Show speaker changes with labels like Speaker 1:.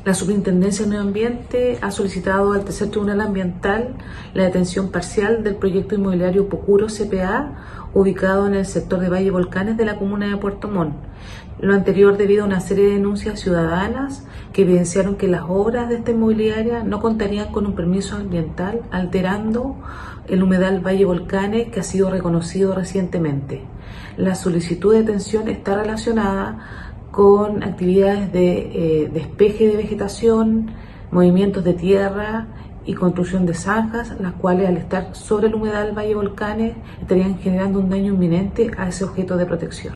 Speaker 1: La Superintendencia de Medio Ambiente ha solicitado al Tercer Tribunal Ambiental la detención parcial del proyecto inmobiliario Pocuro CPA, ubicado en el sector de Valle Volcanes de la comuna de Puerto Montt. Lo anterior debido a una serie de denuncias ciudadanas que evidenciaron que las obras de esta inmobiliaria no contarían con un permiso ambiental, alterando el humedal Valle Volcanes, que ha sido reconocido recientemente. La solicitud de detención está relacionada con actividades de despeje de vegetación, movimientos de tierra y construcción de zanjas, las cuales al estar sobre el humedal Valle Volcanes estarían generando un daño inminente a ese objeto de protección.